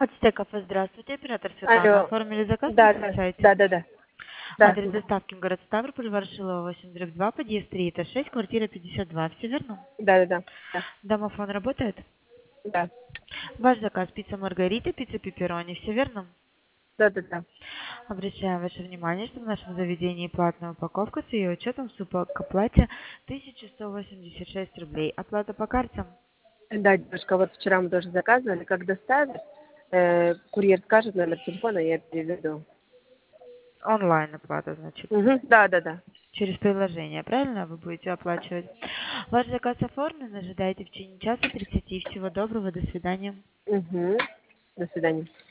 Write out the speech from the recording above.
Ацтек кафе, здравствуйте, оператор Светлана. Алло. Оформили заказ на Да, нашем да, сайте. да, да, да. Адрес Здравствуйте. доставки город Ставрополь, Ворошилова, 8/2, подъезд 3, этаж 6, квартира 52. Все верно? Да, да, да, Домофон работает? да, Ваш заказ пицца Маргарита, пицца пепперони. Все верно? да, да, да. Обращаем ваше внимание, что в нашем заведении платная упаковка с ее учетом супа к оплате 1186 рублей. Оплата по картам. Да, девушка, вот вчера мы тоже заказывали, как доставят, курьер скажет номер телефона, я переведу. Онлайн оплата, значит. Угу. Да, да, да. Через приложение, правильно вы будете оплачивать? Ваш заказ оформлен, ожидайте в течение часа 30. Всего доброго, до свидания. Угу. До свидания.